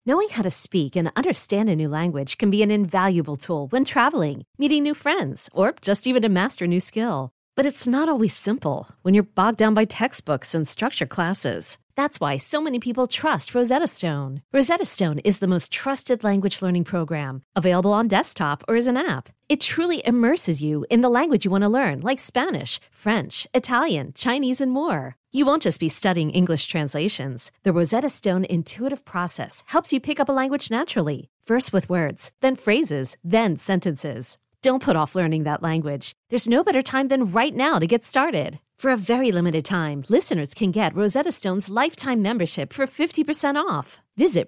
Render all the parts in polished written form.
Knowing how to speak and understand a new language can be an invaluable tool when traveling, meeting new friends, or just even to master a new skill. But it's not always simple when you're bogged down by textbooks and structured classes. That's why so many people trust Rosetta Stone. Rosetta Stone is the most trusted language learning program, available on desktop or as an app. It truly immerses you in the language you want to learn, like Spanish, French, Italian, Chinese, and more. You won't just be studying English translations. The Rosetta Stone intuitive process helps you pick up a language naturally, first with words, then phrases, then sentences. Don't put off learning that language. There's no better time than right now to get started. For a very limited time, listeners can get Rosetta Stone's lifetime membership for 50% off. Visit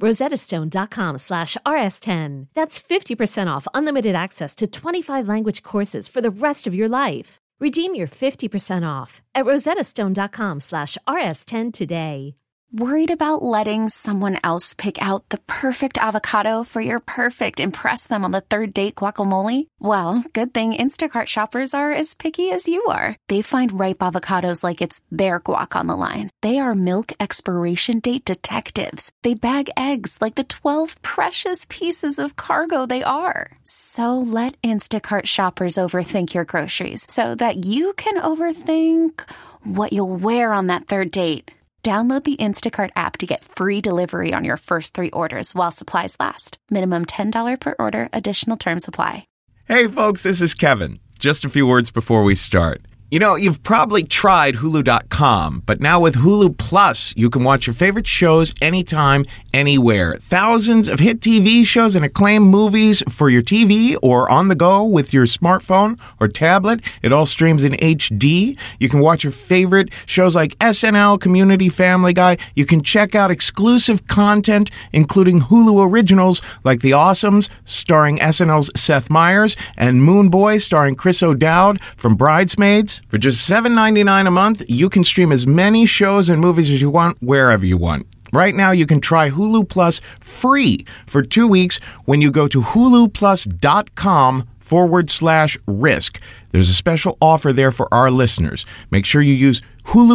rosettastone.com/rs10. That's 50% off unlimited access to 25 language courses for the rest of your life. Redeem your 50% off at rosettastone.com/rs10 today. Worried about letting someone else pick out the perfect avocado for your perfect impress them on the third date guacamole? Well, good thing Instacart shoppers are as picky as you are. They find ripe avocados like it's their guac on the line. They are milk expiration date detectives. They bag eggs like the 12 precious pieces of cargo they are. So let Instacart shoppers overthink your groceries so that you can overthink what you'll wear on that third date. Download the Instacart app to get free delivery on your first 3 orders while supplies last. Minimum $10 per order. Additional terms apply. Hey, folks, this is Kevin. Just a few words before we start. You know, you've probably tried Hulu.com, but now with Hulu Plus, you can watch your favorite shows anytime, anywhere. Thousands of hit TV shows and acclaimed movies for your TV or on the go with your smartphone or tablet. It all streams in HD. You can watch your favorite shows like SNL, Community, Family Guy. You can check out exclusive content, including Hulu originals like The Awesomes, starring SNL's Seth Meyers, and Moon Boy, starring Chris O'Dowd from Bridesmaids. For just $7.99 a month, you can stream as many shows and movies as you want, wherever you want. Right now, you can try Hulu Plus free for 2 weeks when you go to huluplus.com/risk. There's a special offer there for our listeners. Make sure you use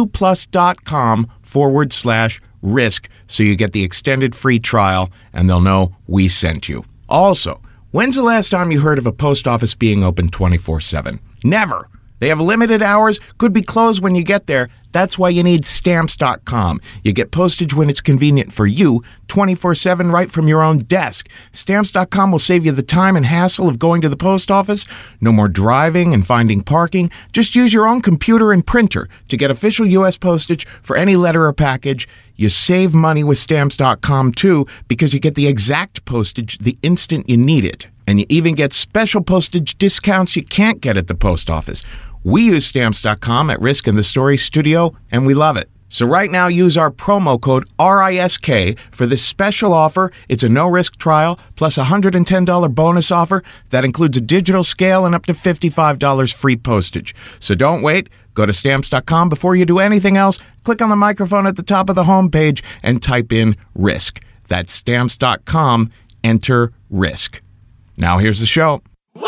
huluplus.com/risk so you get the extended free trial and they'll know we sent you. Also, when's the last time you heard of a post office being open 24/7? Never. They have limited hours, could be closed when you get there. That's why you need Stamps.com. You get postage when it's convenient for you, 24/7 right from your own desk. Stamps.com will save you the time and hassle of going to the post office. No more driving and finding parking. Just use your own computer and printer to get official U.S. postage for any letter or package. You save money with Stamps.com, too, because you get the exact postage the instant you need it. And you even get special postage discounts you can't get at the post office. We use Stamps.com at Risk in the Story Studio, and we love it. So right now, use our promo code RISK for this special offer. It's a no-risk trial, plus a $110 bonus offer that includes a digital scale and up to $55 free postage. So don't wait. Go to Stamps.com before you do anything else. Click on the microphone at the top of the homepage and type in RISK. That's Stamps.com. Enter RISK. Now here's the show.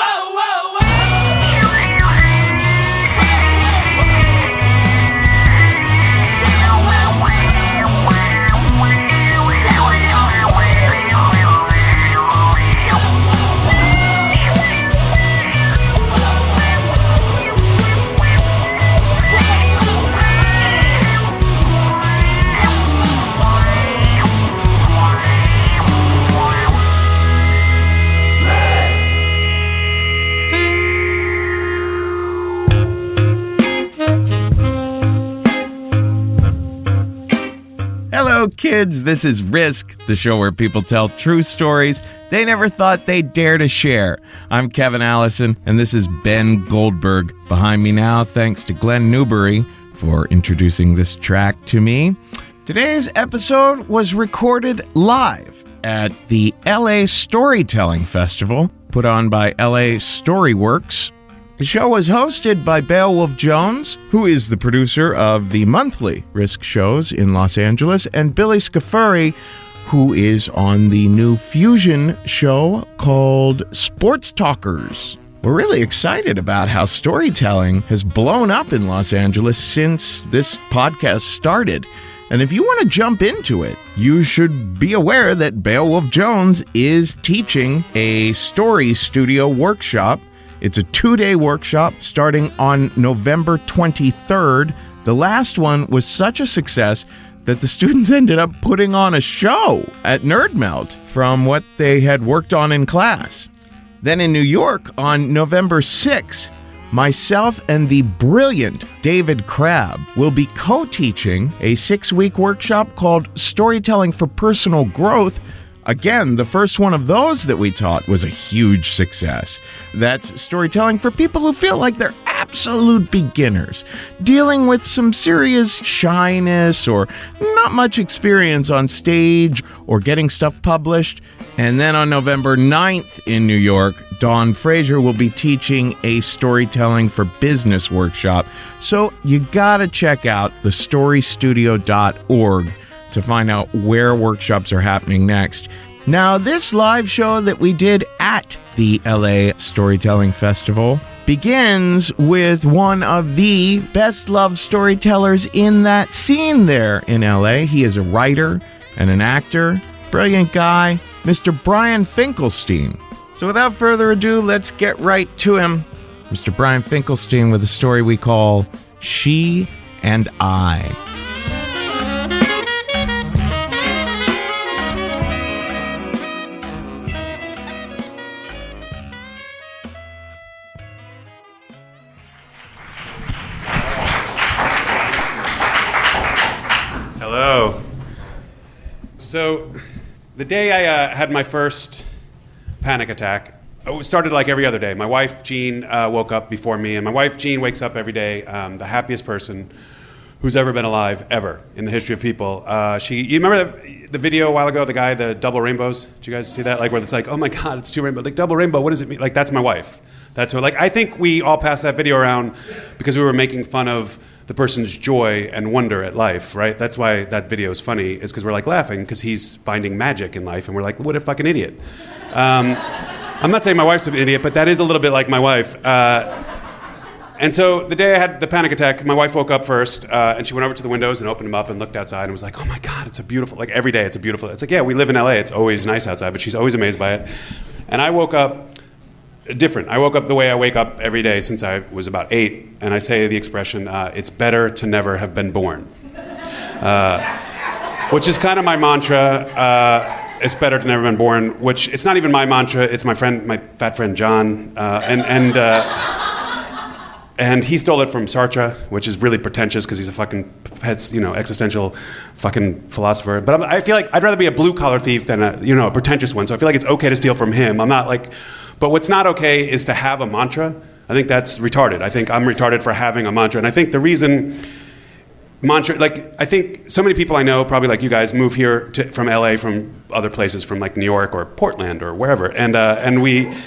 Hello, kids. This is Risk, the show where people tell true stories they never thought they'd dare to share. I'm Kevin Allison, and this is Ben Goldberg behind me now, thanks to Glenn Newbury for introducing this track to me. Today's episode was recorded live at the LA Storytelling Festival, put on by LA Storyworks. The show was hosted by Beowulf Jones, who is the producer of the monthly Risk shows in Los Angeles, and Billy Scafuri, who is on the new fusion show called Sports Talkers. We're really excited about how storytelling has blown up in Los Angeles since this podcast started. And if you want to jump into it, you should be aware that Beowulf Jones is teaching a story studio workshop. It's a 2-day workshop starting on November 23rd. The last one was such a success that the students ended up putting on a show at Nerd Melt from what they had worked on in class. Then in New York on November 6th, myself and the brilliant David Crabb will be co-teaching a 6-week workshop called Storytelling for Personal Growth. Again, the first one of those that we taught was a huge success. That's storytelling for people who feel like they're absolute beginners, dealing with some serious shyness or not much experience on stage or getting stuff published. And then on November 9th in New York, Dawn Fraser will be teaching a Storytelling for Business workshop. So you gotta check out thestorystudio.org to find out where workshops are happening next. Now, this live show that we did at the LA Storytelling Festival begins with one of the best loved storytellers in that scene there in LA. He is a writer and an actor, brilliant guy, Mr. Brian Finkelstein. So without further ado, let's get right to him. Mr. Brian Finkelstein with a story we call She and I. Hello. So, the day I had my first panic attack, it started like every other day. My wife, Jean, woke up before me, and my wife, Jean, wakes up every day, the happiest person who's ever been alive, ever, in the history of people. You remember the video a while ago, the guy, the double rainbows? Did you guys see that? Like, where it's like, oh my God, it's 2 rainbows. Like, double rainbow, what does it mean? Like, that's my wife. That's what, like, I think we all passed that video around because we were making fun of the person's joy and wonder at life, right? That's why that video is funny, is because we're like laughing because he's finding magic in life, and we're like, what a fucking idiot. I'm not saying my wife's an idiot, but that is a little bit like my wife. And so the day I had the panic attack, my wife woke up first, and she went over to the windows and opened them up and looked outside and was like, oh my God, it's a beautiful, like every day it's a beautiful, it's like, yeah, we live in LA, it's always nice outside, but she's always amazed by it. And I woke up different. I woke up the way I wake up every day since I was about 8, and I say the expression, it's better to never have been born. Which is kind of my mantra. It's better to never been born, which it's not even my mantra, it's my fat friend John, and he stole it from Sartre, which is really pretentious because he's a fucking existential fucking philosopher. But I feel like I'd rather be a blue collar thief than a pretentious one. So I feel like it's okay to steal from him. I'm not like, but what's not okay is to have a mantra. I think that's retarded. I think I'm retarded for having a mantra, and I think the reason mantra, like, I think so many people I know, probably like you guys, move here from LA, from other places, from like New York or Portland or wherever, and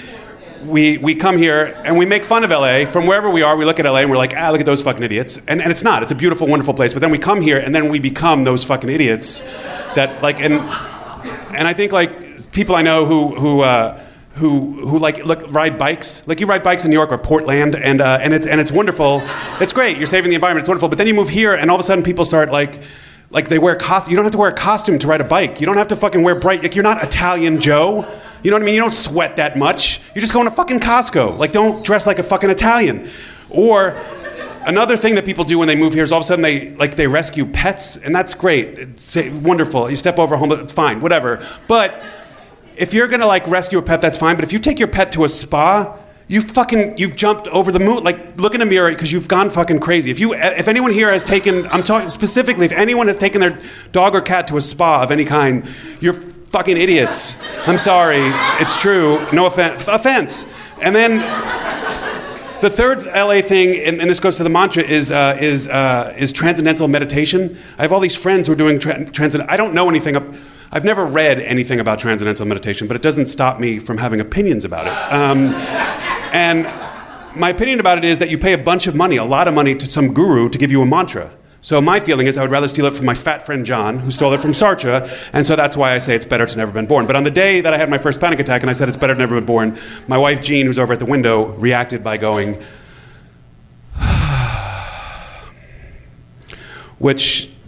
we come here and we make fun of LA from wherever we are. We look at LA and we're like, look at those fucking idiots, and it's not. It's a beautiful, wonderful place. But then we come here and then we become those fucking idiots that like, and I think like people I know who like ride bikes. Like you ride bikes in New York or Portland, and it's wonderful. It's great. You're saving the environment. It's wonderful. But then you move here, and all of a sudden people start like they wear costume. You don't have to wear a costume to ride a bike. You don't have to fucking wear bright. Like you're not Italian Joe. You know what I mean? You don't sweat that much. You're just going to fucking Costco. Like don't dress like a fucking Italian. Or another thing that people do when they move here is all of a sudden they rescue pets, and that's great. It's wonderful. You step over a home, fine, whatever. But if you're gonna like rescue a pet, that's fine. But if you take your pet to a spa, you've jumped over the moon. Like look in a mirror because you've gone fucking crazy. If anyone here has taken, I'm talking specifically, if anyone has taken their dog or cat to a spa of any kind, you're fucking idiots. I'm sorry, it's true. No offense. And then the third LA thing, and this goes to the mantra, is transcendental meditation. I have all these friends who are doing transcendental. I don't know anything. I've never read anything about transcendental meditation, but it doesn't stop me from having opinions about it. And my opinion about it is that you pay a bunch of money, a lot of money, to some guru to give you a mantra. So my feeling is I would rather steal it from my fat friend John, who stole it from Sartre, and so that's why I say it's better to never been born. But on the day that I had my first panic attack and I said it's better to never been born, my wife Jean, who's over at the window, reacted by going, which that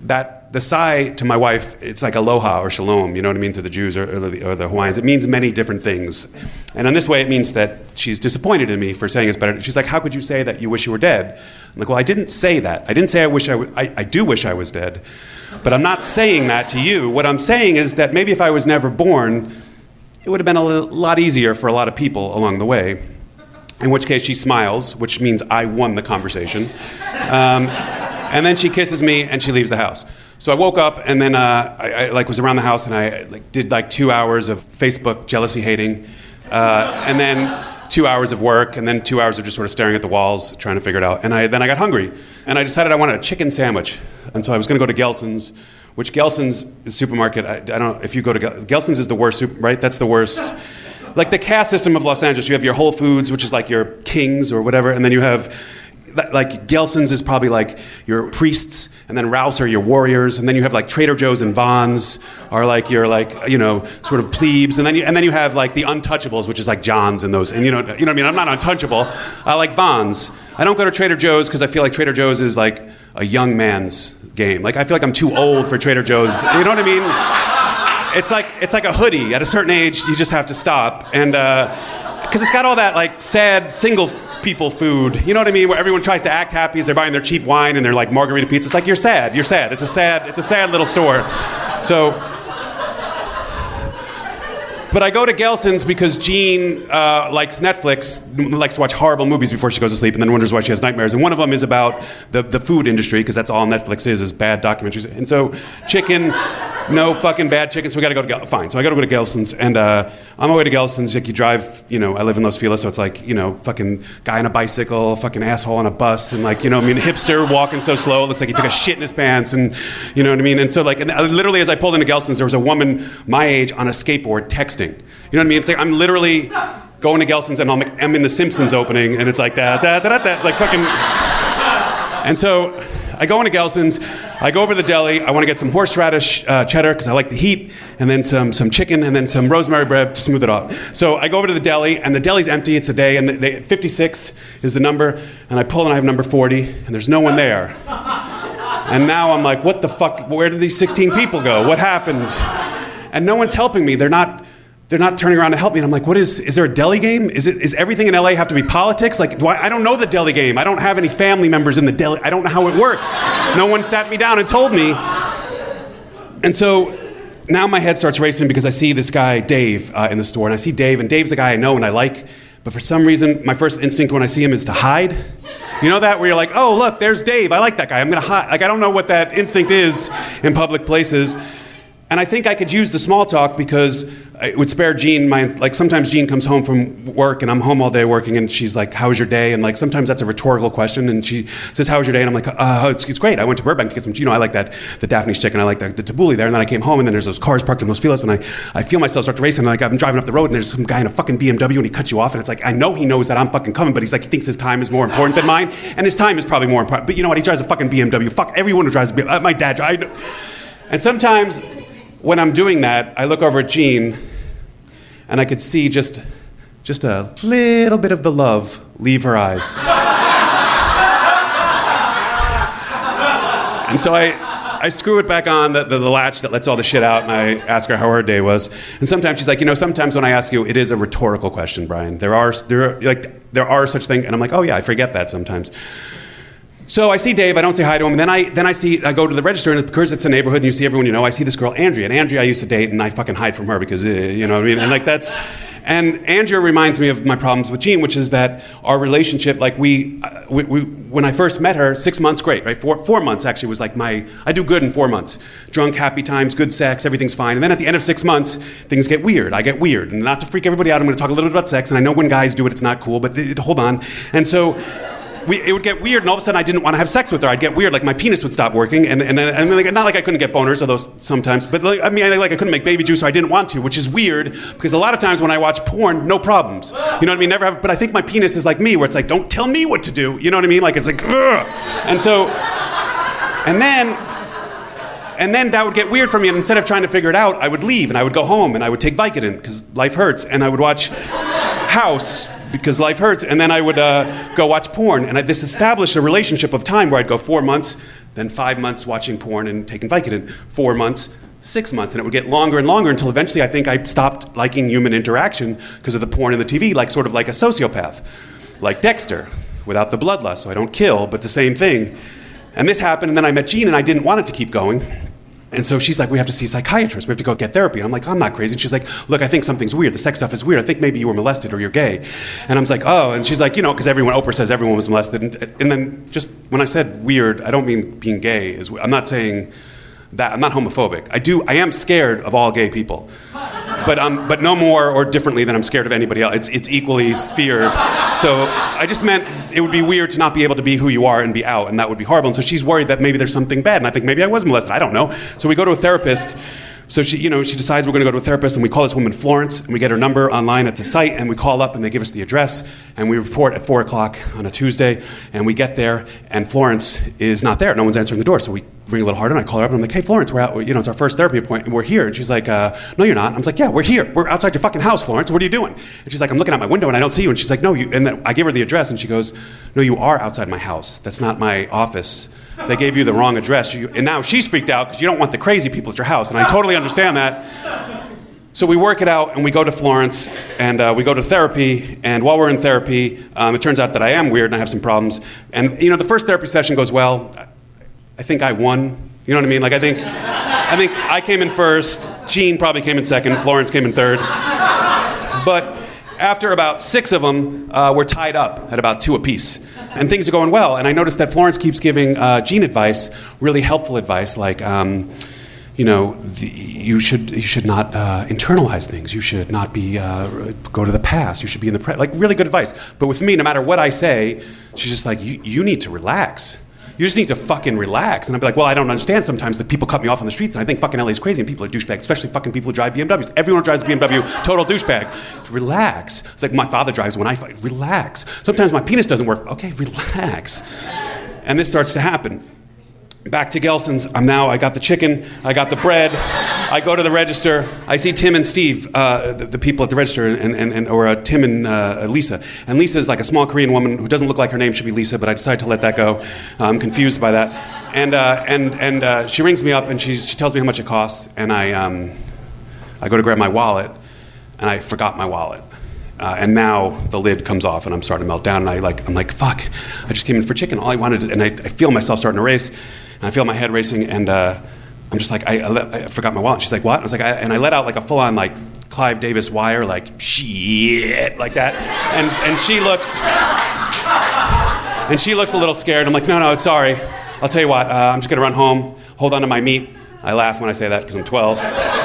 the sai to my wife, it's like aloha or shalom, you know what I mean, to the Jews or the Hawaiians. It means many different things. And in this way, it means that she's disappointed in me for saying it's better. She's like, how could you say that you wish you were dead? I'm like, well, I didn't say that. I didn't say I do wish I was dead. But I'm not saying that to you. What I'm saying is that maybe if I was never born, it would have been a lot easier for a lot of people along the way. In which case she smiles, which means I won the conversation. And then she kisses me and she leaves the house. So I woke up and then I was around the house and I did 2 hours of Facebook jealousy hating, and then 2 hours of work, and then 2 hours of just sort of staring at the walls, trying to figure it out. And then I got hungry, and I decided I wanted a chicken sandwich. And so I was going to go to Gelson's, which Gelson's is a supermarket. I don't know if you go to Gelson's is the worst, right? That's the worst. Like the caste system of Los Angeles, you have your Whole Foods, which is like your Kings or whatever, and then you have like Gelson's is probably like your priests, and then Ralph's are your warriors, and then you have like Trader Joe's and Vons are like your sort of plebes, and then you have like the untouchables, which is like John's and those, and you know what I mean. I'm not untouchable. I like Vons. I don't go to Trader Joe's because I feel like Trader Joe's is like a young man's game. Like I feel like I'm too old for Trader Joe's. You know what I mean? It's like a hoodie. At a certain age, you just have to stop, and because it's got all that like sad single people food, you know what I mean, where everyone tries to act happy as they're buying their cheap wine and they're like margarita pizza. It's like you're sad. It's a sad little store. So, but I go to Gelson's because Jean likes Netflix, likes to watch horrible movies before she goes to sleep, and then wonders why she has nightmares. And one of them is about the food industry, because that's all Netflix is bad documentaries. And so chicken, no fucking bad chicken, so we got to go to Gelson's. Fine, so I got to go to Gelson's, and on my way to Gelson's, like you drive, I live in Los Feliz, so it's like, fucking guy on a bicycle, fucking asshole on a bus, and like, hipster walking so slow, it looks like he took a shit in his pants, and you know what I mean? And so like, literally as I pulled into Gelson's, there was a woman my age on a skateboard texting. You know what I mean? It's like, I'm literally going to Gelson's and I'm in the Simpsons opening, and it's like, da da da da da, it's like fucking, and so I go into Gelson's, I go over to the deli, I want to get some horseradish cheddar because I like the heat, and then some chicken, and then some rosemary bread to smooth it off. So I go over to the deli, and the deli's empty, it's a day, and 56 is the number, and I pull and I have number 40, and there's no one there. And now I'm like, what the fuck, where did these 16 people go? What happened? And no one's helping me, they're not turning around to help me. And I'm like, is there a deli game? Is everything in LA have to be politics? Like, I don't know the deli game. I don't have any family members in the deli. I don't know how it works. No one sat me down and told me. And so now my head starts racing because I see this guy, Dave, in the store. And I see Dave, and Dave's a guy I know and I like. But for some reason, my first instinct when I see him is to hide. You know that? Where you're like, oh, look, there's Dave. I like that guy. I'm going to hide. Like, I don't know what that instinct is in public places. And I think I could use the small talk because it would spare Jean like sometimes Jean comes home from work and I'm home all day working, and she's like, how was your day? And like sometimes that's a rhetorical question, and she says, how was your day? And I'm like, it's great. I went to Burbank to get some, I like the Daphne's chicken, I like the tabbouleh there, and then I came home, and then there's those cars parked in Los Feliz, and I feel myself start to race, and like I'm driving up the road, and there's some guy in a fucking BMW, and he cuts you off, and it's like, I know he knows that I'm fucking coming, but he's like, he thinks his time is more important than mine, and his time is probably more important, but you know what, he drives a fucking BMW, fuck everyone who drives a BMW, my dad, and sometimes when I'm doing that, I look over at Jean, and I could see just a little bit of the love leave her eyes. And so I screw it back on, the latch that lets all the shit out, and I ask her how her day was. And sometimes she's like, sometimes when I ask you, it is a rhetorical question, Brian. There are such things, and I'm like, oh yeah, I forget that sometimes. So I see Dave, I don't say hi to him, and then I go to the register, and because it's a neighborhood and you see everyone you know, I see this girl, Andrea, and Andrea I used to date, and I fucking hide from her because, you know what I mean, and like that's, and Andrea reminds me of my problems with Jean, which is that our relationship, like we when I first met her, 6 months, great, right, 4 months actually was like I do good in 4 months, drunk, happy times, good sex, everything's fine, and then at the end of 6 months, things get weird, I get weird, and not to freak everybody out, I'm going to talk a little bit about sex, and I know when guys do it, it's not cool, but hold on, and so, it would get weird, and all of a sudden I didn't want to have sex with her. I'd get weird, like my penis would stop working, and like, not like I couldn't get boners, although sometimes, but like, I couldn't make baby juice, so I didn't want to, which is weird, because a lot of times when I watch porn, no problems. You know what I mean? Never have, but I think my penis is like me, where it's like, don't tell me what to do. You know what I mean? Like, it's like, ugh. And so, and then that would get weird for me, and instead of trying to figure it out, I would leave, and I would go home, and I would take Vicodin, because life hurts, and I would watch House, because life hurts, and then I would go watch porn, and this established a relationship of time where I'd go 4 months, then 5 months watching porn and taking Vicodin, 4 months, 6 months, and it would get longer and longer until eventually I think I stopped liking human interaction because of the porn and the TV, like sort of like a sociopath, like Dexter, without the bloodlust, so I don't kill, but the same thing. And this happened, and then I met Jean, and I didn't want it to keep going. And so she's like, we have to see a psychiatrist. We have to go get therapy. And I'm like, I'm not crazy. And she's like, look, I think something's weird. The sex stuff is weird. I think maybe you were molested or you're gay. And I was like, oh. And she's like, you know, because Oprah says everyone was molested. And then just when I said weird, I don't mean being gay. I'm not saying that. I'm not homophobic. I am scared of all gay people. But no more or differently than I'm scared of anybody else. It's equally feared. So I just meant it would be weird to not be able to be who you are and be out, and that would be horrible. And so she's worried that maybe there's something bad, and I think maybe I was molested. I don't know. So we go to a therapist. So she decides we're going to go to a therapist, and we call this woman Florence, and we get her number online at the site, and we call up, and they give us the address, and we report at 4 o'clock on a Tuesday, and we get there, and Florence is not there. No one's answering the door, so we ring a little harder, and I call her up, and I'm like, hey, Florence, we're out, it's our first therapy appointment, and we're here. And she's like, no, you're not. I was like, yeah, we're here. We're outside your fucking house, Florence. What are you doing? And she's like, I'm looking out my window, and I don't see you. And she's like, no, you. And then I give her the address, and she goes, no, you are outside my house. That's not my office. They gave you the wrong address. And now she's freaked out because you don't want the crazy people at your house. And I totally understand that. So we work it out, and we go to Florence, and we go to therapy. And while we're in therapy, it turns out that I am weird and I have some problems. And, the first therapy session goes well. I think I won. You know what I mean? Like, I think I came in first. Jean probably came in second. Florence came in third. But after about 6 of them, we're tied up at about 2 apiece. And things are going well. And I noticed that Florence keeps giving Jean advice, really helpful advice, like, you should not internalize things. You should not be go to the past. You should be in the present. Like, really good advice. But with me, no matter what I say, she's just like, you need to relax. You just need to fucking relax. And I'd be like, well, I don't understand sometimes that people cut me off on the streets, and I think fucking LA's crazy, and people are douchebags, especially fucking people who drive BMWs. Everyone who drives a BMW, total douchebag. Relax. It's like my father drives when I fight. Relax. Sometimes my penis doesn't work. Okay, relax. And this starts to happen. Back to Gelson's. I got the chicken, I got the bread, I go to the register, I see Tim and Steve, the people at the register, or Tim and Lisa. And Lisa is like a small Korean woman who doesn't look like her name should be Lisa, but I decided to let that go. I'm confused by that. And she rings me up, and she tells me how much it costs, and I go to grab my wallet, and I forgot my wallet. And now the lid comes off, and I'm starting to melt down, and I'm like, fuck, I just came in for chicken. All I wanted, and I feel myself starting to race, and I feel my head racing, and I'm just like, I forgot my wallet. She's like, what? I was like, and I let out like a full-on like Clive Davis wire, like shit, like that, and she looks a little scared. I'm like, no, it's sorry. I'll tell you what, I'm just gonna run home, hold on to my meat. I laugh when I say that because I'm 12,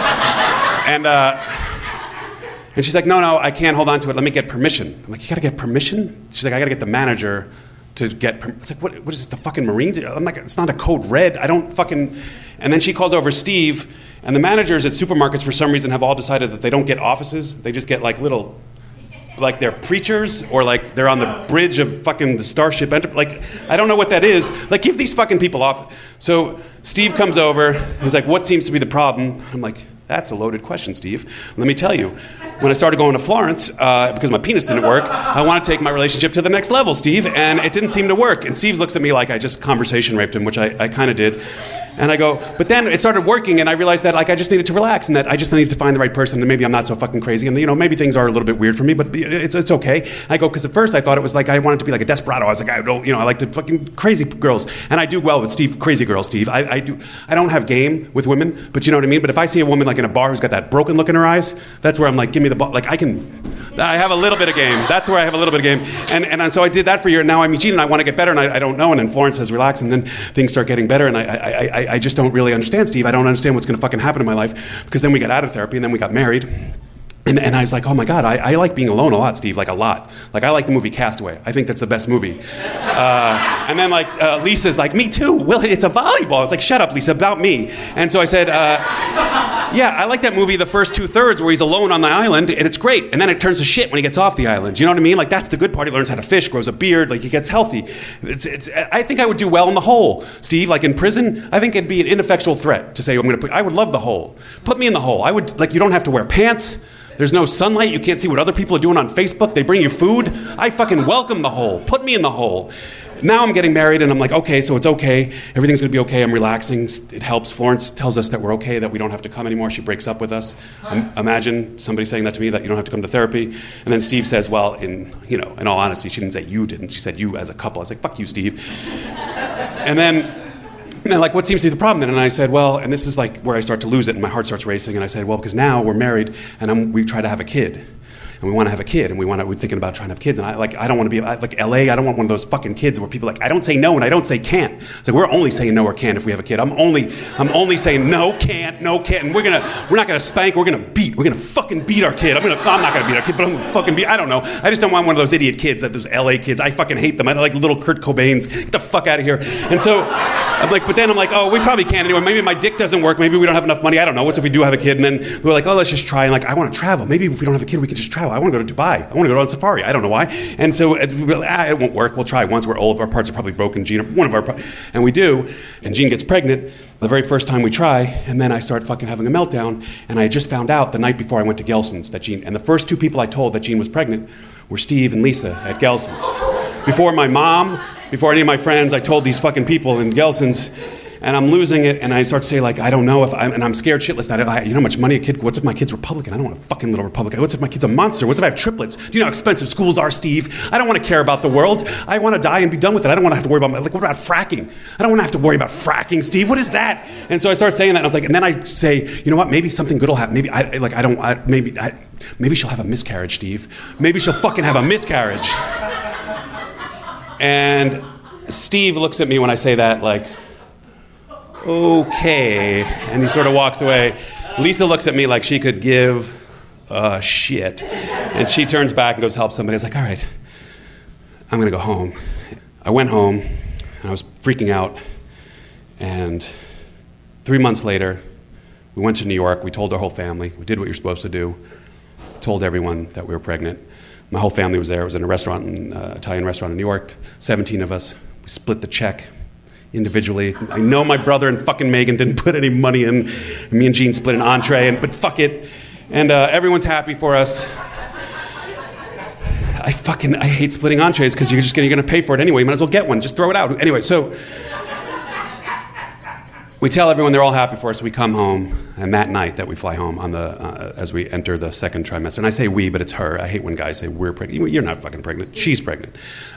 and she's like, no, I can't hold on to it. Let me get permission. I'm like, you gotta get permission? She's like, I gotta get the manager to get It's like, what is this, the fucking Marine? I'm like, it's not a code red. I don't fucking... And then she calls over Steve, and the managers at supermarkets for some reason have all decided that they don't get offices. They just get like little... Like they're preachers, or like they're on the bridge of fucking the Starship Enterprise. Like, I don't know what that is. Like, give these fucking people off. So Steve comes over. He's like, what seems to be the problem? I'm like, that's a loaded question, Steve. Let me tell you. When I started going to Florence, because my penis didn't work, I want to take my relationship to the next level, Steve, and it didn't seem to work. And Steve looks at me like I just conversation raped him, which I kind of did. And I go, but then it started working, and I realized that like I just needed to relax, and that I just needed to find the right person, and maybe I'm not so fucking crazy, and maybe things are a little bit weird for me, but it's okay. I go, because at first I thought it was like I wanted to be like a desperado. I was like, I like to fucking crazy girls, and I do well with Steve, crazy girls, Steve. I don't have game with women, but you know what I mean. But if I see a woman like in a bar who's got that broken look in her eyes, that's where I'm like, give me the ball. Like I have a little bit of game. That's where I have a little bit of game, and so I did that for a year. And now I'm Eugene, and I want to get better, and I don't know. And then Florence says relax, and then things start getting better, and I just don't really understand, Steve. I don't understand what's going to fucking happen in my life, because then we got out of therapy, and then we got married. And I was like, oh my God, I like being alone a lot, Steve, like a lot. Like, I like the movie Castaway. I think that's the best movie. And then Lisa's like, me too. Well, it's a volleyball. I was like, shut up, Lisa, about me. And so I said, yeah, I like that movie, the first 2/3 where he's alone on the island, and it's great. And then it turns to shit when he gets off the island. You know what I mean? Like, that's the good part. He learns how to fish, grows a beard, like he gets healthy. I think I would do well in the hole, Steve. Like in prison, I think it'd be an ineffectual threat to say, I would love the hole. Put me in the hole. You don't have to wear pants. There's no sunlight. You can't see what other people are doing on Facebook. They bring you food. I fucking welcome the hole. Put me in the hole. now I'm getting married, and I'm like, okay, so it's okay. Everything's going to be okay. I'm relaxing. It helps. Florence tells us that we're okay, that we don't have to come anymore. She breaks up with us. Imagine somebody saying that to me, that you don't have to come to therapy. And then Steve says, well, in all honesty, she didn't say you didn't. She said you as a couple. I was like, fuck you, Steve. And then like, what seems to be the problem then? And I said, well, and this is like where I start to lose it, and my heart starts racing. And I said, well, because now we're married, and we try to have a kid. And we want to have a kid, and we're thinking about trying to have kids. And I don't want to be like LA. I don't want one of those fucking kids where people are like, I don't say no and I don't say can't. It's like, we're only saying no or can't if we have a kid. I'm only saying no, can't, and we're not gonna spank. We're gonna beat. We're gonna fucking beat our kid. I'm not gonna beat our kid, but I'm gonna fucking beat. I don't know. I just don't want one of those idiot kids, those LA kids. I fucking hate them. I like little Kurt Cobains. Get the fuck out of here. And so I'm like, oh, we probably can't anyway. Maybe my dick doesn't work. Maybe we don't have enough money. I don't know. What's if we do have a kid? And then we were like, oh, let's just try. And like, I want to travel. Maybe if we don't have a kid, we can just travel. I want to go to Dubai. I want to go on safari. I don't know why. And so it won't work. We'll try once. We're old. Our parts are probably broken. And we do. And Jean gets pregnant the very first time we try. And then I start fucking having a meltdown. And I just found out the night before I went to Gelson's that Jean, and the first two people I told that Jean was pregnant were Steve and Lisa at Gelson's. Before my mom, before any of my friends, I told these fucking people in Gelson's. And I'm losing it, and I start to say, like, I don't know if and I'm scared shitless. You know how much money what's if my kid's Republican? I don't want a fucking little Republican. What's if my kid's a monster? What's if I have triplets? Do you know how expensive schools are, Steve? I don't want to care about the world. I want to die and be done with it. I don't want to have to worry about, what about fracking? I don't want to have to worry about fracking, Steve. What is that? And so I start saying that, and I was like, and then I say, you know what, maybe something good will happen. Maybe she'll have a miscarriage, Steve. Maybe she'll fucking have a miscarriage. And Steve looks at me when I say that, like, okay, and he sort of walks away. Lisa looks at me like she could give a shit, and she turns back and goes help somebody. I was like, all right, I'm gonna go home. I went home, and I was freaking out, and 3 months later, we went to New York. We told our whole family. We did what you're supposed to do. We told everyone that we were pregnant. My whole family was there. It was in a restaurant, an Italian restaurant in New York. 17 of us. We split the check individually. I know my brother and fucking Megan didn't put any money in. Me and Jean split an entree, but fuck it. And everyone's happy for us. I hate splitting entrees because you're gonna pay for it anyway. You might as well get one. Just throw it out. Anyway, so we tell everyone, they're all happy for us. We come home, and that night that we fly home on as we enter the second trimester, and I say we, but it's her. I hate when guys say we're pregnant. You're not fucking pregnant. She's pregnant.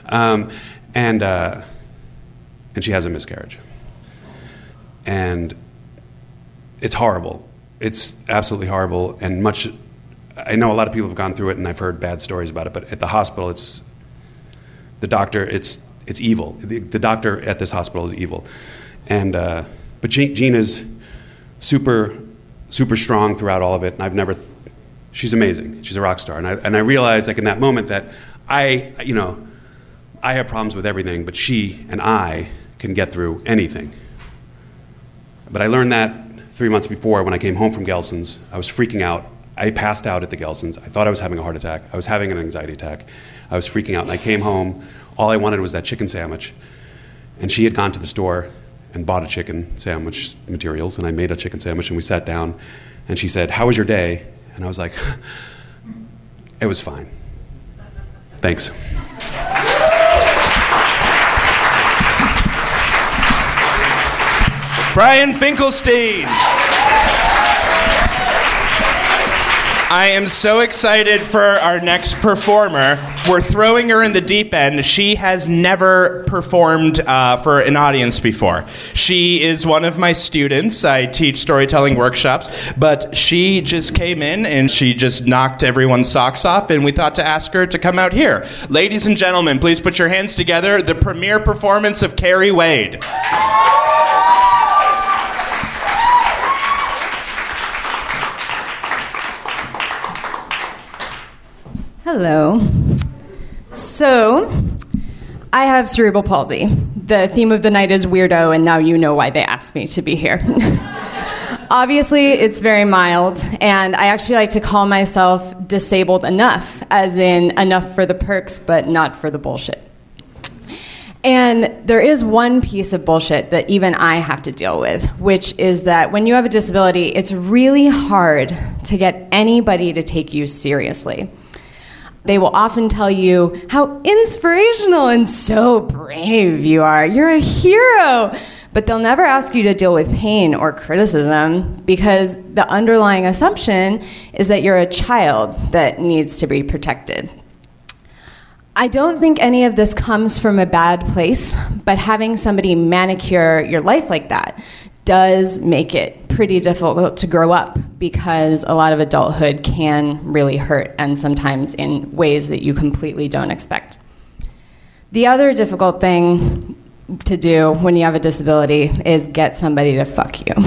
And she has a miscarriage. And it's horrible. It's absolutely horrible. And I know a lot of people have gone through it, and I've heard bad stories about it, but at the hospital, it's evil. The doctor at this hospital is evil. And, but Jean is super, super strong throughout all of it, and she's amazing. She's a rock star. And I realized, like, in that moment that I have problems with everything, but she and I can get through anything. But I learned that 3 months before when I came home from Gelson's. I was freaking out. I passed out at the Gelson's. I thought I was having a heart attack. I was having an anxiety attack. I was freaking out, and I came home. All I wanted was that chicken sandwich. And she had gone to the store and bought a chicken sandwich materials, and I made a chicken sandwich, and we sat down, and she said, "How was your day?" And I was like, "It was fine. Thanks." Brian Finkelstein. I am so excited for our next performer. We're throwing her in the deep end. She has never performed for an audience before. She is one of my students. I teach storytelling workshops, but she just came in and she just knocked everyone's socks off, and we thought to ask her to come out here. Ladies and gentlemen, please put your hands together. The premiere performance of Carrie Wade. Hello. So, I have cerebral palsy. The theme of the night is weirdo, and now you know why they asked me to be here. Obviously, it's very mild, and I actually like to call myself disabled enough, as in enough for the perks, but not for the bullshit. And there is one piece of bullshit that even I have to deal with, which is that when you have a disability, it's really hard to get anybody to take you seriously. They will often tell you how inspirational and so brave you are. You're a hero. But they'll never ask you to deal with pain or criticism because the underlying assumption is that you're a child that needs to be protected. I don't think any of this comes from a bad place, but having somebody manicure your life like that does make it pretty difficult to grow up because a lot of adulthood can really hurt, and sometimes in ways that you completely don't expect. The other difficult thing to do when you have a disability is get somebody to fuck you.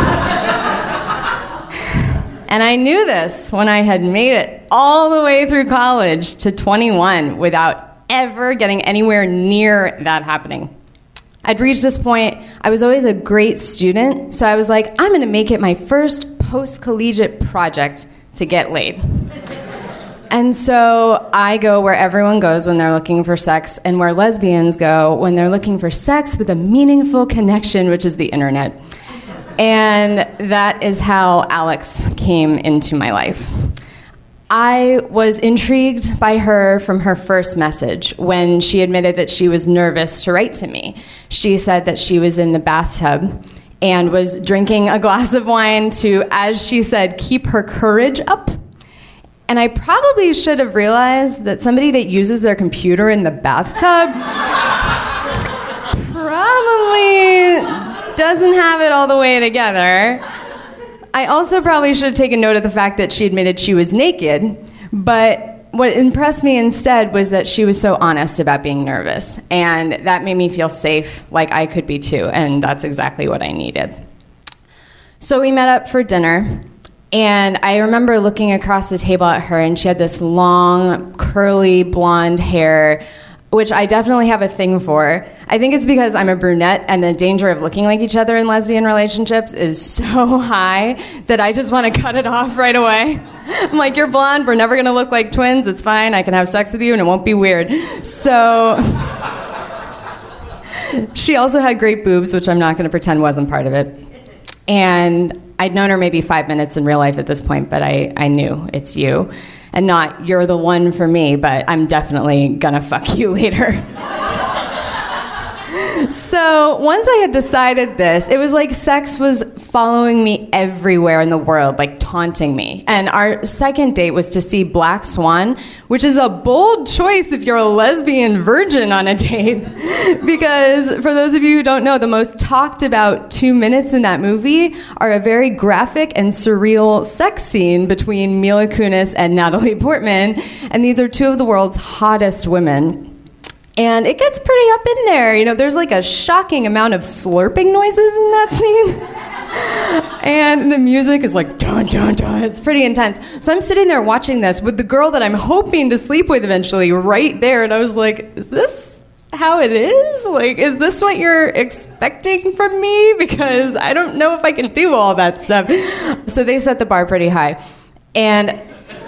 And I knew this when I had made it all the way through college to 21 without ever getting anywhere near that happening. I'd reached this point. I was always a great student, so I was like, I'm going to make it my first post-collegiate project to get laid. And so I go where everyone goes when they're looking for sex, and where lesbians go when they're looking for sex with a meaningful connection, which is the internet. And that is how Alex came into my life. I was intrigued by her from her first message when she admitted that she was nervous to write to me. She said that she was in the bathtub and was drinking a glass of wine to, as she said, keep her courage up. And I probably should have realized that somebody that uses their computer in the bathtub probably doesn't have it all the way together. I also probably should have taken note of the fact that she admitted she was naked, but what impressed me instead was that she was so honest about being nervous, and that made me feel safe, like I could be too, and that's exactly what I needed. So we met up for dinner, and I remember looking across the table at her, and she had this long, curly, blonde hair, which I definitely have a thing for. I think it's because I'm a brunette, and the danger of looking like each other in lesbian relationships is so high that I just want to cut it off right away. I'm like, you're blonde, we're never going to look like twins, it's fine, I can have sex with you and it won't be weird. So she also had great boobs, which I'm not going to pretend wasn't part of it. And I'd known her maybe 5 minutes in real life at this point, but I knew it's you. And not, you're the one for me, but I'm definitely gonna fuck you later. So once I had decided this, it was like sex was following me everywhere in the world, like taunting me. And our second date was to see Black Swan, which is a bold choice if you're a lesbian virgin on a date. Because for those of you who don't know, the most talked about 2 minutes in that movie are a very graphic and surreal sex scene between Mila Kunis and Natalie Portman. And these are two of the world's hottest women. And it gets pretty up in there. You know, there's like a shocking amount of slurping noises in that scene. And the music is like, dun, dun, dun. It's pretty intense. So I'm sitting there watching this with the girl that I'm hoping to sleep with eventually right there. And I was like, is this how it is? Like, is this what you're expecting from me? Because I don't know if I can do all that stuff. So they set the bar pretty high. And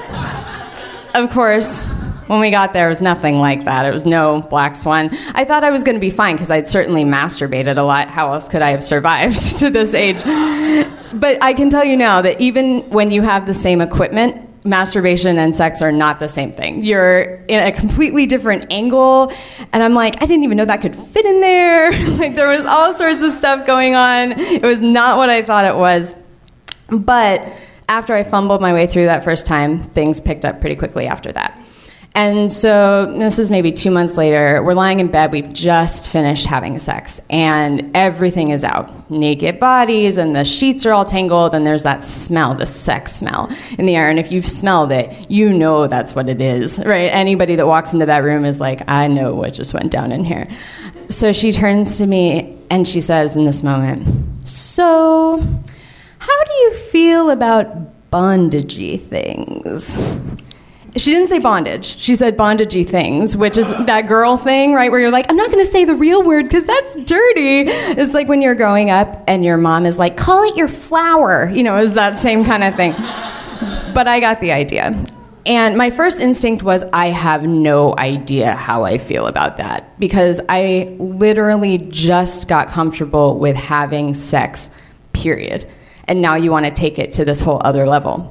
of course, when we got there, it was nothing like that. It was no Black Swan. I thought I was going to be fine because I'd certainly masturbated a lot. How else could I have survived to this age? But I can tell you now that even when you have the same equipment, masturbation and sex are not the same thing. You're in a completely different angle. And I'm like, I didn't even know that could fit in there. Like, there was all sorts of stuff going on. It was not what I thought it was. But after I fumbled my way through that first time, things picked up pretty quickly after that. And so this is maybe 2 months later. We're lying in bed. We've just finished having sex. And everything is out. Naked bodies, and the sheets are all tangled, and there's that smell, the sex smell in the air. And if you've smelled it, you know that's what it is, right? Anybody that walks into that room is like, I know what just went down in here. So she turns to me, and she says in this moment, so how do you feel about bondagey things? She didn't say bondage. She said bondagey things, which is that girl thing, right, where you're like, I'm not going to say the real word because that's dirty. It's like when you're growing up and your mom is like, call it your flower. You know, it's that same kind of thing. But I got the idea. And my first instinct was, I have no idea how I feel about that, because I literally just got comfortable with having sex, period. And now you want to take it to this whole other level.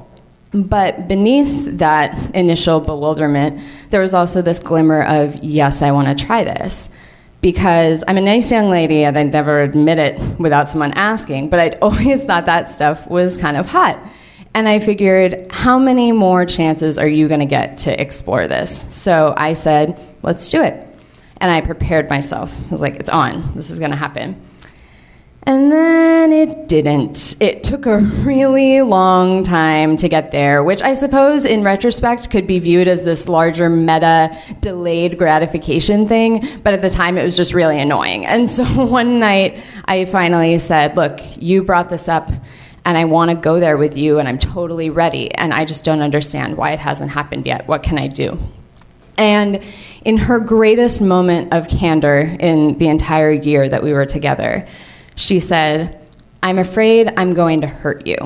But beneath that initial bewilderment, there was also this glimmer of, yes, I want to try this. Because I'm a nice young lady and I'd never admit it without someone asking, but I'd always thought that stuff was kind of hot. And I figured, how many more chances are you going to get to explore this? So I said, let's do it. And I prepared myself. I was like, it's on. This is going to happen. And then it didn't. It took a really long time to get there, which I suppose in retrospect could be viewed as this larger meta delayed gratification thing, but at the time it was just really annoying. And so one night I finally said, look, you brought this up and I want to go there with you and I'm totally ready and I just don't understand why it hasn't happened yet. What can I do? And in her greatest moment of candor in the entire year that we were together, she said, I'm afraid I'm going to hurt you.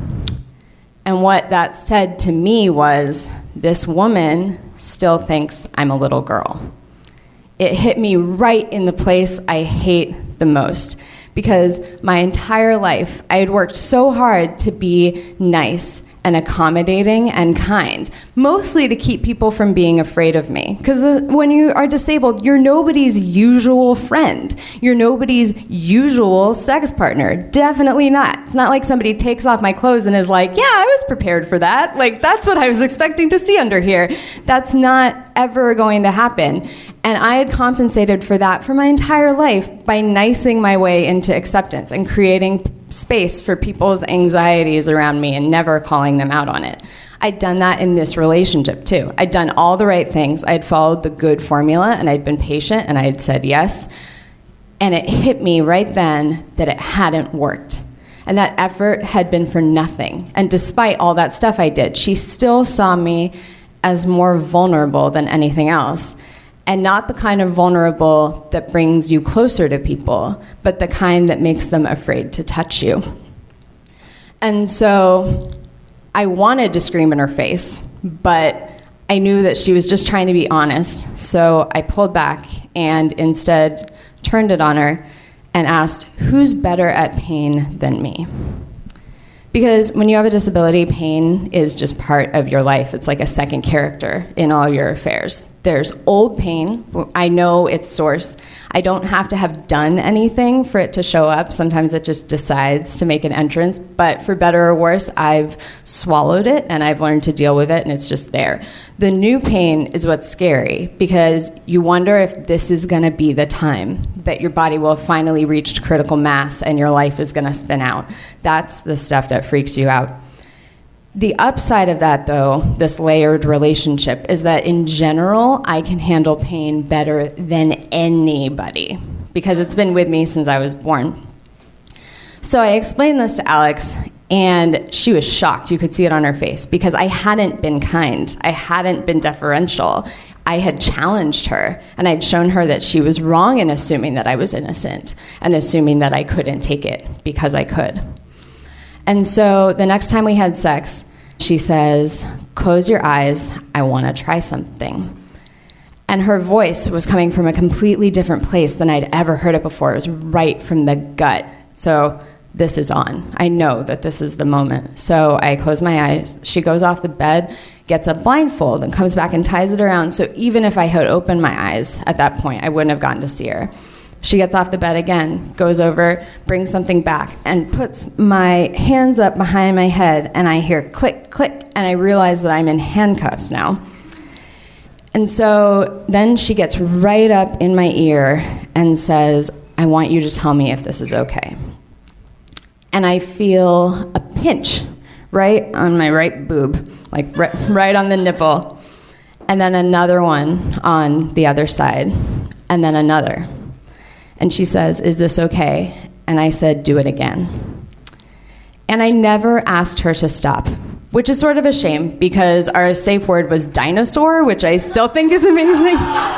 And what that said to me was, this woman still thinks I'm a little girl. It hit me right in the place I hate the most, because my entire life I had worked so hard to be nice and accommodating and kind, mostly to keep people from being afraid of me. Because when you are disabled, you're nobody's usual friend. You're nobody's usual sex partner. Definitely not. It's not like somebody takes off my clothes and is like, yeah, I was prepared for that. Like, that's what I was expecting to see under here. That's not ever going to happen. And I had compensated for that for my entire life by nicing my way into acceptance and creating space for people's anxieties around me and never calling them out on it. I'd done that in this relationship too. I'd done all the right things. I'd followed the good formula and I'd been patient and I had said yes. And it hit me right then that it hadn't worked. And that effort had been for nothing. And despite all that stuff I did, she still saw me as more vulnerable than anything else. And not the kind of vulnerable that brings you closer to people, but the kind that makes them afraid to touch you. And so I wanted to scream in her face, but I knew that she was just trying to be honest. So I pulled back and instead turned it on her and asked, who's better at pain than me? Because when you have a disability, pain is just part of your life. It's like a second character in all your affairs. There's old pain. I know its source. I don't have to have done anything for it to show up. Sometimes it just decides to make an entrance. But for better or worse, I've swallowed it and I've learned to deal with it and it's just there. The new pain is what's scary because you wonder if this is going to be the time that your body will have finally reached critical mass and your life is going to spin out. That's the stuff that freaks you out. The upside of that, though, this layered relationship, is that in general, I can handle pain better than anybody because it's been with me since I was born. So I explained this to Alex, and she was shocked. You could see it on her face because I hadn't been kind. I hadn't been deferential. I had challenged her, and I'd shown her that she was wrong in assuming that I was innocent and assuming that I couldn't take it because I could. And so the next time we had sex, she says, close your eyes, I want to try something. And her voice was coming from a completely different place than I'd ever heard it before. It was right from the gut. So this is on. I know that this is the moment. So I close my eyes. She goes off the bed, gets a blindfold, and comes back and ties it around. So even if I had opened my eyes at that point, I wouldn't have gotten to see her. She gets off the bed again, goes over, brings something back, and puts my hands up behind my head, and I hear click, click, and I realize that I'm in handcuffs now. And so then she gets right up in my ear and says, I want you to tell me if this is okay. And I feel a pinch right on my right boob, like right on the nipple, and then another one on the other side, and then another. And she says, is this okay? And I said, do it again. And I never asked her to stop, which is sort of a shame because our safe word was dinosaur, which I still think is amazing.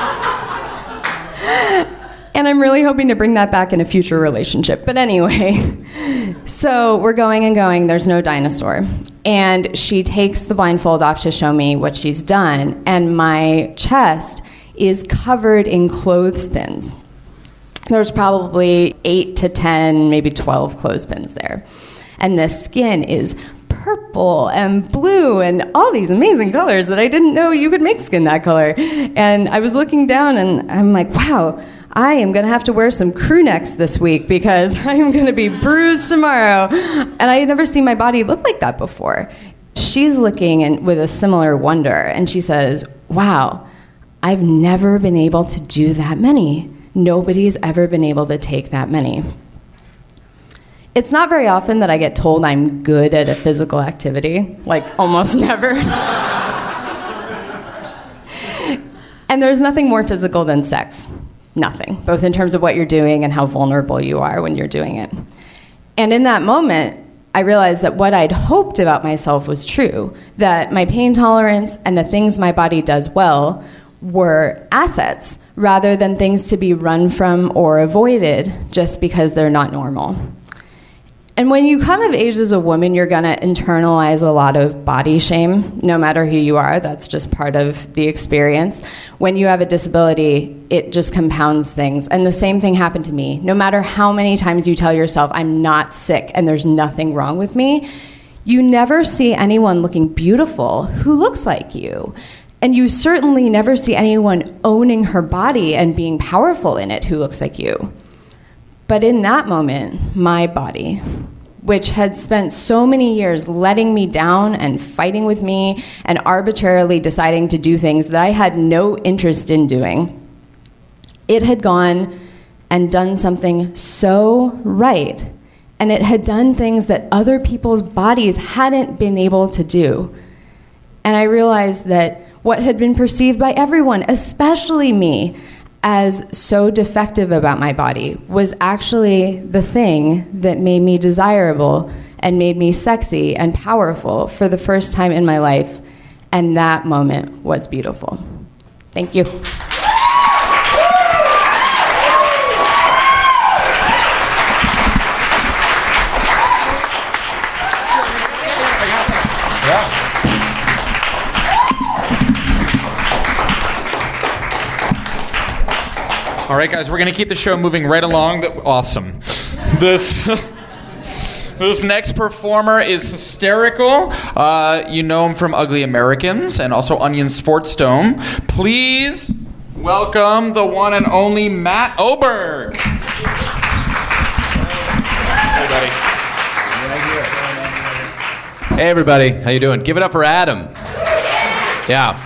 And I'm really hoping to bring that back in a future relationship. But anyway, so we're going and going. There's no dinosaur. And she takes the blindfold off to show me what she's done. And my chest is covered in clothespins. There's probably 8 to 10, maybe 12 clothespins there. And the skin is purple purple and blue and all these amazing colors that I didn't know you could make skin that color. And I was looking down and I'm like, wow, I am going to have to wear some crew necks this week because I am going to be bruised tomorrow. And I had never seen my body look like that before. She's looking with a similar wonder, and she says, wow, I've never been able to do that many. Nobody's ever been able to take that many. It's not very often that I get told I'm good at a physical activity, like almost never. And there's nothing more physical than sex. Nothing, both in terms of what you're doing and how vulnerable you are when you're doing it. And in that moment, I realized that what I'd hoped about myself was true, that my pain tolerance and the things my body does well were assets rather than things to be run from or avoided just because they're not normal. And when you come of age as a woman, you're going to internalize a lot of body shame, no matter who you are. That's just part of the experience. When you have a disability, it just compounds things. And the same thing happened to me. No matter how many times you tell yourself, I'm not sick and there's nothing wrong with me, you never see anyone looking beautiful who looks like you. And you certainly never see anyone owning her body and being powerful in it who looks like you. But in that moment, my body, which had spent so many years letting me down and fighting with me and arbitrarily deciding to do things that I had no interest in doing, it had gone and done something so right. And it had done things that other people's bodies hadn't been able to do. And I realized that what had been perceived by everyone, especially me, as so defective about my body was actually the thing that made me desirable and made me sexy and powerful for the first time in my life. And that moment was beautiful. Thank you. All right, guys, we're going to keep the show moving right along. Awesome. This next performer is hysterical. You know him from Ugly Americans and also Onion Sports Dome. Please welcome the one and only Matt Oberg. Hey, buddy. Hey, everybody. How you doing? Give it up for Adam. Yeah.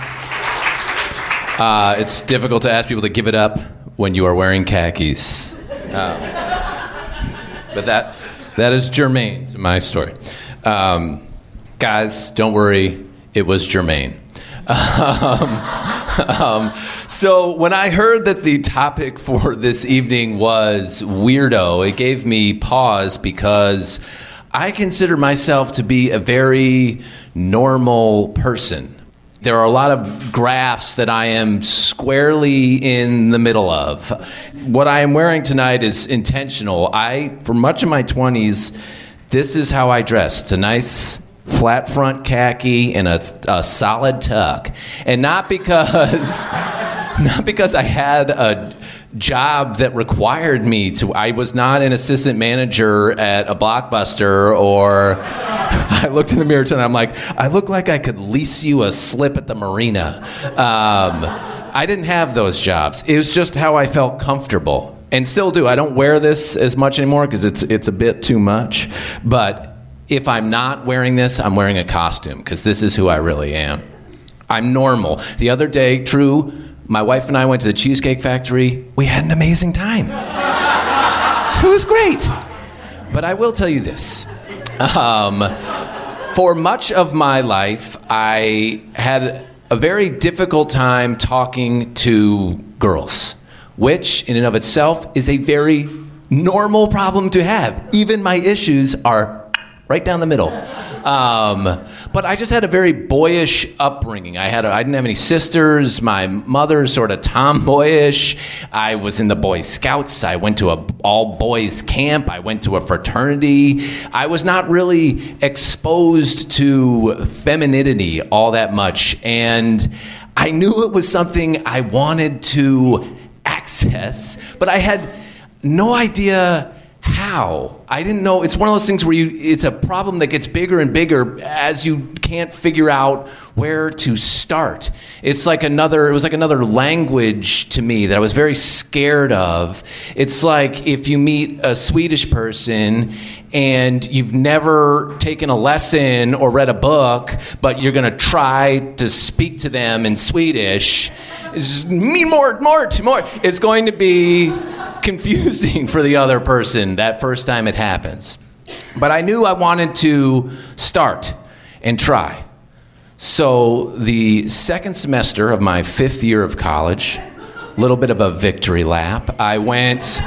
It's difficult to ask people to give it up when you are wearing khakis. But that is germane to my story. Guys, don't worry, it was germane. So when I heard that the topic for this evening was weirdo, it gave me pause because I consider myself to be a very normal person. There are a lot of graphs that I am squarely in the middle of. What I am wearing tonight is intentional. For much of my 20s, this is how I dress. It's a nice flat front khaki and a solid tuck. And not because I had a job that required me to. I was not an assistant manager at a Blockbuster, or I looked in the mirror tonight, I'm like, I look like I could lease you a slip at the marina. I didn't have those jobs. It was just how I felt comfortable, and still do. I don't wear this as much anymore because it's a bit too much. But if I'm not wearing this, I'm wearing a costume because this is who I really am. I'm normal. The other day, true, my wife and I went to the Cheesecake Factory. We had an amazing time. It was great. But I will tell you this. For much of my life, I had a very difficult time talking to girls, which in and of itself is a very normal problem to have. Even my issues are right down the middle. But I just had a very boyish upbringing. I didn't have any sisters. My mother's sort of tomboyish. I was in the Boy Scouts. I went to a all-boys camp. I went to a fraternity. I was not really exposed to femininity all that much. And I knew it was something I wanted to access, but I had no idea how? I didn't know. It's one of those things where it's a problem that gets bigger and bigger as you can't figure out where to start. It was like another language to me that I was very scared of. It's like if you meet a Swedish person and you've never taken a lesson or read a book, but you're going to try to speak to them in Swedish. It's more. It's going to be confusing for the other person that first time it happens. But I knew I wanted to start and try. So the second semester of my 5th year of college, a little bit of a victory lap, I went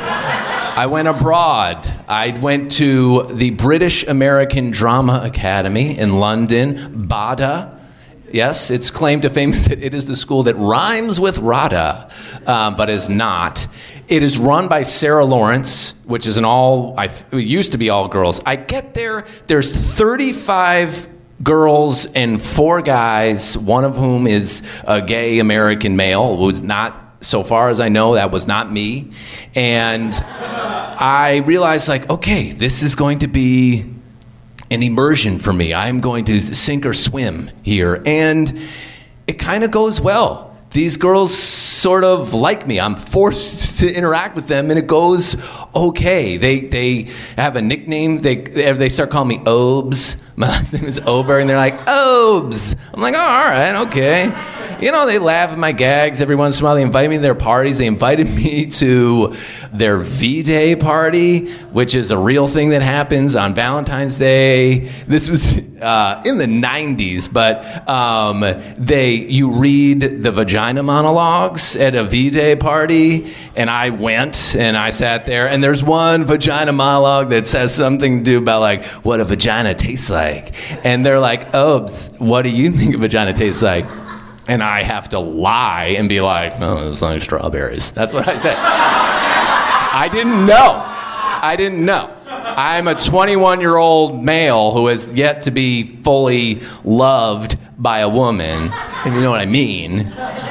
abroad. I went to the British American Drama Academy in London, BADA. Yes, it's claimed to fame that it is the school that rhymes with RADA, but is not. It is run by Sarah Lawrence, which is it used to be all girls. I get there, there's 35 girls and 4 guys, one of whom is a gay American male, who's not, so far as I know, that was not me. And I realized, like, okay, this is going to be an immersion for me. I'm going to sink or swim here. And it kind of goes well. These girls sort of like me. I'm forced to interact with them, and it goes okay. They have a nickname. They start calling me Obes. My last name is Ober, and they're like, Obes. I'm like, oh, all right, okay. You know, they laugh at my gags every once in a while. They invite me to their parties. They invited me to their V-Day party, which is a real thing that happens on Valentine's Day. This was in the 90s, but you read the vagina monologues at a V-Day party, and I went, and I sat there, and there's one vagina monologue that says something to do about, like, what a vagina tastes like. And they're like, Obes, what do you think a vagina tastes like? And I have to lie and be like, oh, it's like strawberries. That's what I said. I didn't know. I'm a 21-year-old male who has yet to be fully loved by a woman, if you know what I mean.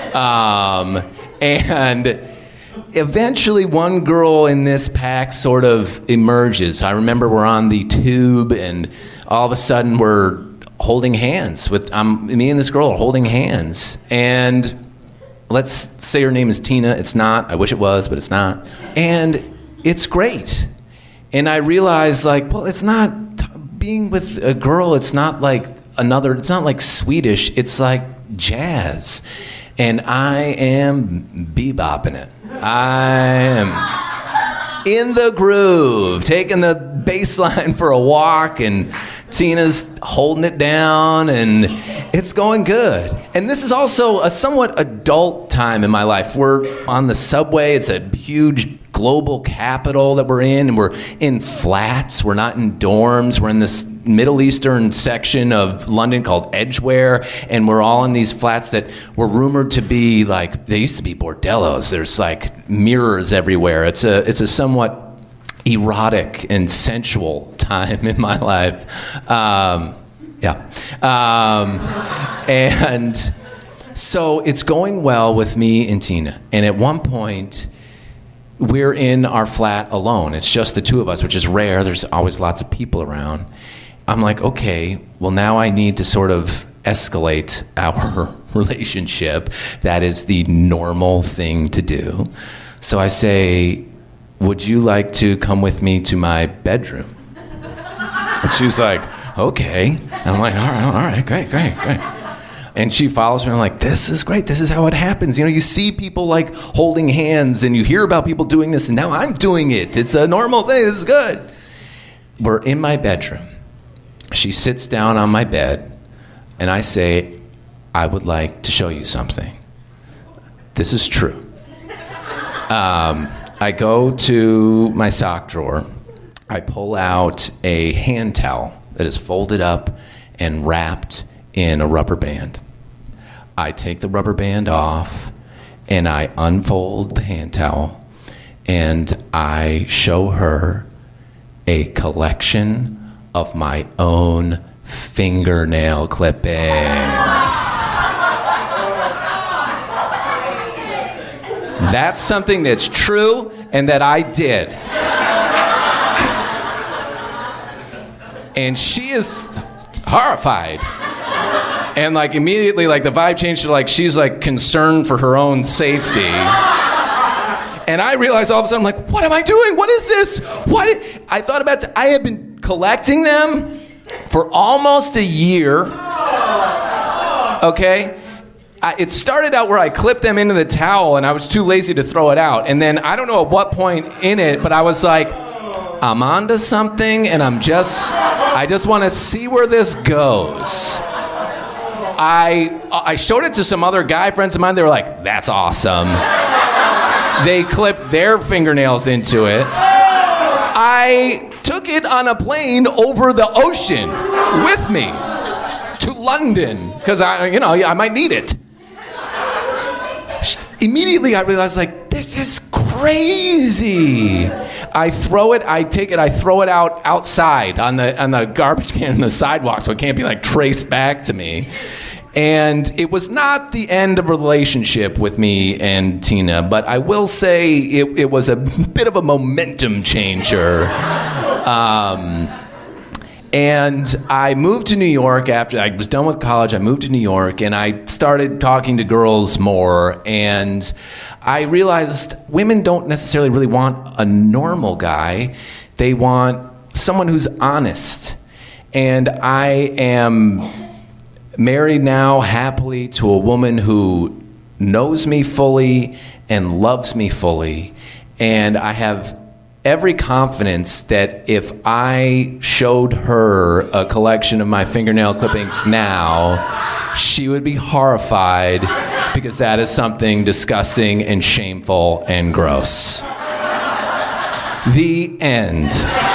And eventually one girl in this pack sort of emerges. I remember we're on the tube, and all of a sudden we're holding hands me and this girl are holding hands, and let's say her name is Tina. It's not. I wish it was, but it's not. And it's great. And I realized, like, well, it's not being with a girl. It's not like it's not like Swedish. It's like jazz, and I am bebopping it. I am in the groove, taking the bass line for a walk, and Tina's holding it down, and it's going good. And this is also a somewhat adult time in my life. We're on the subway. It's a huge global capital that we're in, and we're in flats. We're not in dorms. We're in this Middle Eastern section of London called Edgware, and we're all in these flats that were rumored to be like, they used to be bordellos. There's like mirrors everywhere. It's a somewhat erotic and sensual time in my life. And so it's going well with me and Tina. And at one point, we're in our flat alone. It's just the two of us, which is rare. There's always lots of people around. I'm like, okay, well, now I need to sort of escalate our relationship. That is the normal thing to do. So I say, would you like to come with me to my bedroom? And she's like, okay. And I'm like, all right, great. And she follows me. I'm like, this is great. This is how it happens. You know, you see people like holding hands, and you hear about people doing this, and now I'm doing it. It's a normal thing. This is good. We're in my bedroom. She sits down on my bed, and I say, I would like to show you something. This is true. I go to my sock drawer. I pull out a hand towel that is folded up and wrapped in a rubber band. I take the rubber band off, and I unfold the hand towel, and I show her a collection of my own fingernail clippings. That's something that's true and that I did. And she is horrified. And like immediately, like the vibe changed to like she's like concerned for her own safety. And I realized all of a sudden, I'm like, what am I doing? What is this? I thought about I have been collecting them for almost a year. Okay? It started out where I clipped them into the towel and I was too lazy to throw it out. And then I don't know at what point in it, but I was like, I'm onto something and I just want to see where this goes. I showed it to some other guy friends of mine. They were like, that's awesome. They clipped their fingernails into it. I took it on a plane over the ocean with me to London because I might need it. Immediately I realized like this is crazy. I throw it out outside on the garbage can on the sidewalk so it can't be like traced back to me. And it was not the end of a relationship with me and Tina, but I will say it was a bit of a momentum changer. And I moved to New York after I was done with college. I moved to New York and I started talking to girls more. And I realized women don't necessarily really want a normal guy. They want someone who's honest. And I am married now happily to a woman who knows me fully and loves me fully. And I have every confidence that if I showed her a collection of my fingernail clippings now, she would be horrified because that is something disgusting and shameful and gross. The end.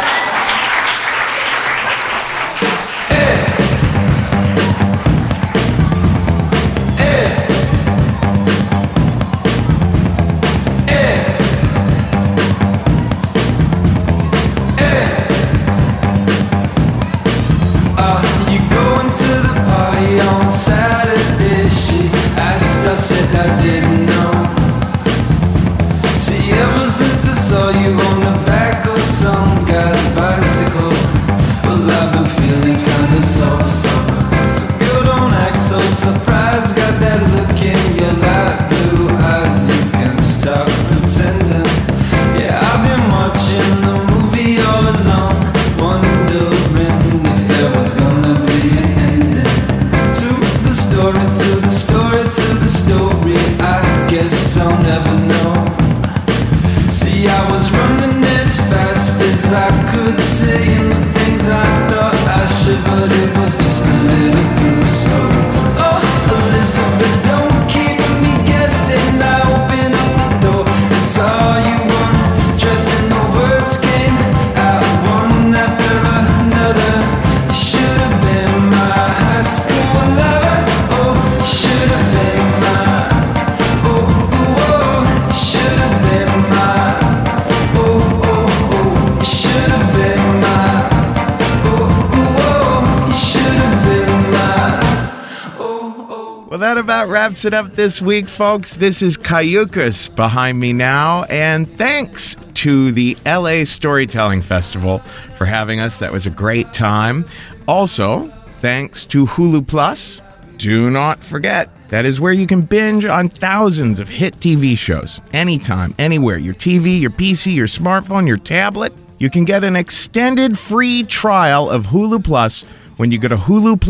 That about wraps it up this week, folks. This is Cayucas behind me now, and thanks to the LA Storytelling Festival for having us. That was a great time. Also, thanks to Hulu Plus. Do not forget, that is where you can binge on thousands of hit TV shows. Anytime, anywhere. Your TV, your PC, your smartphone, your tablet. You can get an extended free trial of Hulu Plus when you go to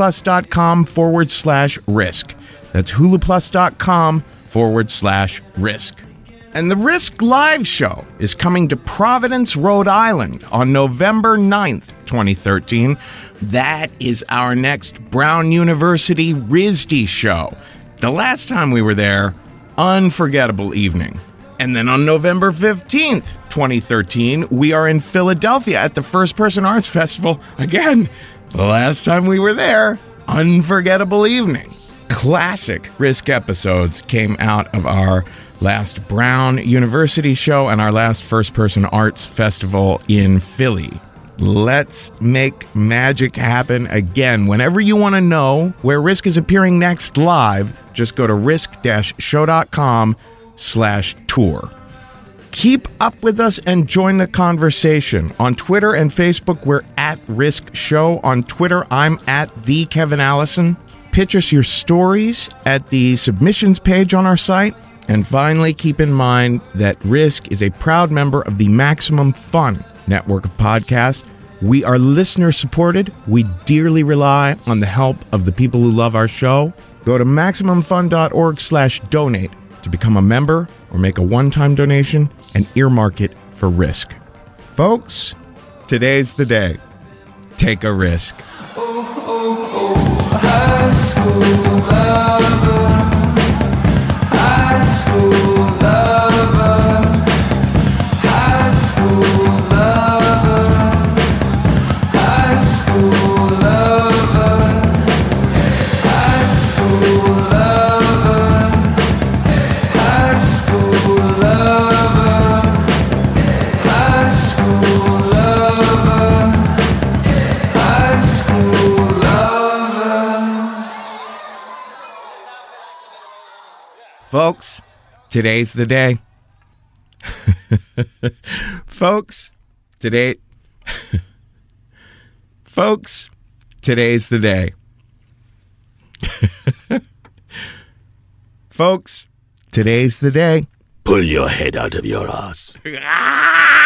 huluplus.com/risk. That's huluplus.com/risk. And the Risk Live Show is coming to Providence, Rhode Island on November 9th, 2013. That is our next Brown University RISD show. The last time we were there, unforgettable evening. And then on November 15th, 2013, we are in Philadelphia at the First Person Arts Festival. Again, the last time we were there, unforgettable evening. Classic Risk episodes came out of our last Brown University show and our last First Person Arts Festival in Philly. Let's make magic happen again. Whenever you want to know where Risk is appearing next live, just go to risk-show.com/tour. Keep up with us and join the conversation. On Twitter and Facebook, we're at Risk Show. On Twitter, I'm at the Kevin Allison. Pitch us your stories at the submissions page on our site. And finally, keep in mind that Risk is a proud member of the Maximum Fun network of podcasts. We are listener supported. We dearly rely on the help of the people who love our show. Go to MaximumFun.org/donate to become a member or make a one-time donation and earmark it for Risk. Folks, today's the day. Take a risk. High school lover, high school lover, high school lover, high school lover, high school lover, high school lover, high school lover, high school lover. Folks, today's the day. Folks, today's the day. Folks, today's the day. Pull your head out of your ass. Ah!